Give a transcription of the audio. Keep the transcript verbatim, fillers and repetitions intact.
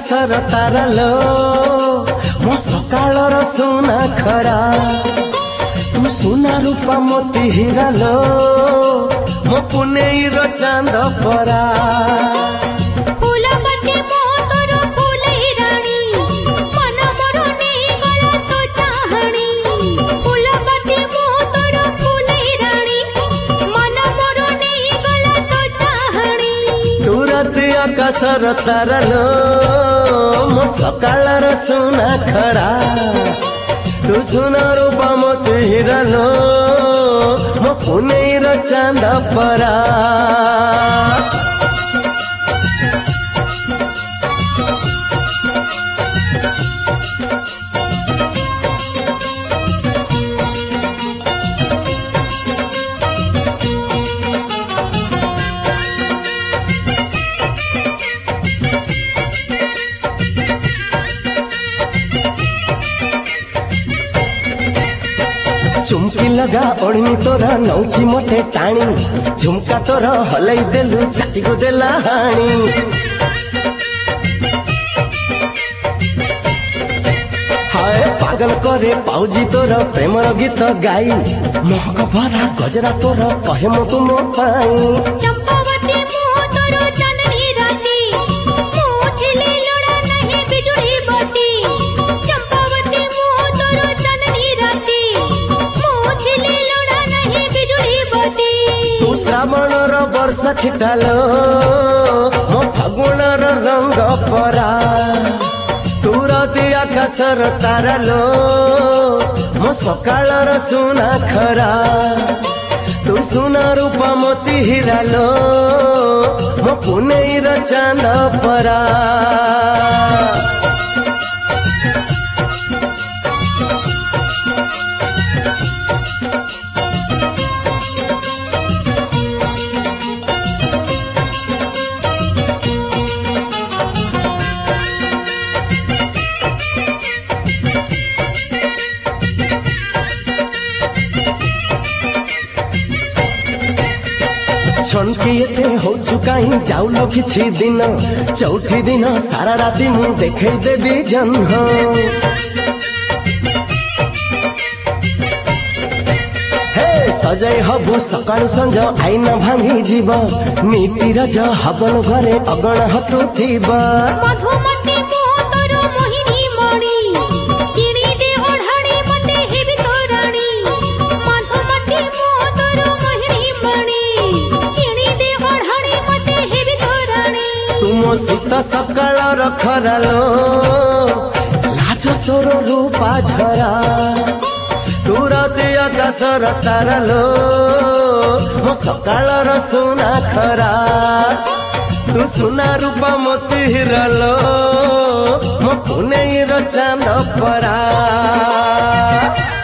आकाशर तारा लो मो सकाळर सुना खरा तू सुना रूपा मोती हीरा लो मो पुनेईर चांद परा आकाशर तारा लो मो सकाळर सुना खरा तू सुना रूपा मोती हीरा लो मो पुनेईर चांद परा चुमकी लगा ओढ़नी तोरा नौची मोटे टाणी झुमका तोरा हलई देलु छाती को देला हाणी हाय पागल करे पाउजी तोरा प्रेम गीत गाई महक भरा गजरा तोरा कहे मो तुम पाई चंपावती मो तोरो चांदनी राती मो थिले लोड़ा नहीं बिजुली बती चंपावती मो तोरो चांदनी राती तू श्रावणर वर्षा छिटालो मो फागुणर रंग परा तू राति आकाशर तारा लो मो सकाळर सुना खरा तू सुना रूपा मोती हीरा लो मो पुनेईर चांद परा छनकिएते हो चुकाई जाऊलो किछि दिन चौथी दिन सारा राति मु देखै देबी जन्ह हे सजाई हबु सकाळु संज आईन भांगी जीव नीति रज हबन घरे अगण हसुथिबा मधुमती मो तोरो मोहिनी मणि किणी दे ओढाणी मते हेबी तोराणी मधुमती मो तोरो मोहिनी मणि तुम शीत सकाळर खरा लो लाज तोर रूपा झरा तू राति आकाशर तारा लो मो सकाळर सुना खरा तू सुना रूपा मोती हीरा लो मो पुनेईर चांद परा।